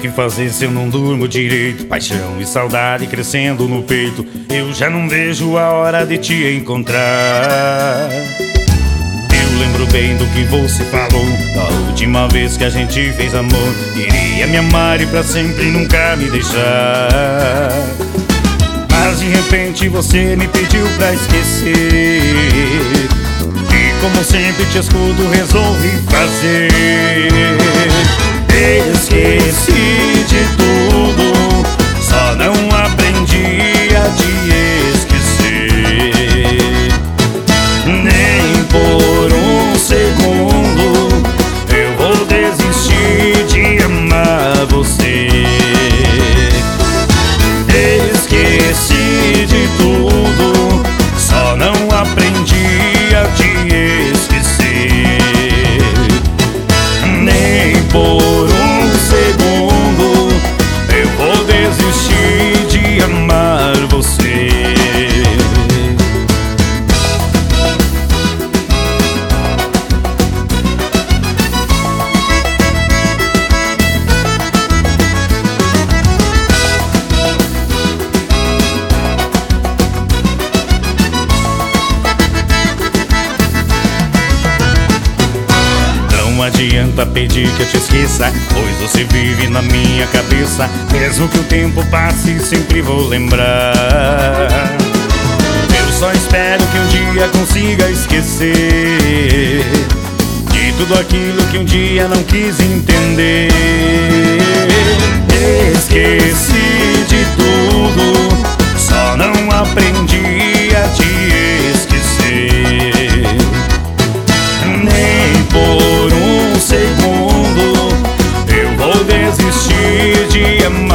que fazer se eu não durmo direito. Paixão e saudade crescendo no peito. Eu já não vejo a hora de te encontrar. Eu lembro bem do que você falou da última vez que a gente fez amor. Iria me amar e pra sempre nunca me deixar. Mas de repente você me pediu pra esquecer. E como sempre te escuto, resolvi fazer. Esqueci de tudo, só não aprendi a te esquecer. Nem por um segundo eu vou desistir de amar você. Esqueci de tudo, só não aprendi a te esquecer. Nem por um segundo eu vou desistir de amar você. Não adianta pedir que eu te esqueça, pois você vive na minha cabeça. Mesmo que o tempo passe, sempre vou lembrar. Eu só espero que um dia consiga esquecer de tudo aquilo que um dia não quis entender. Esqueci de tudo, só não aprendi a te esquecer. Nem por um segundo eu vou desistir de amar.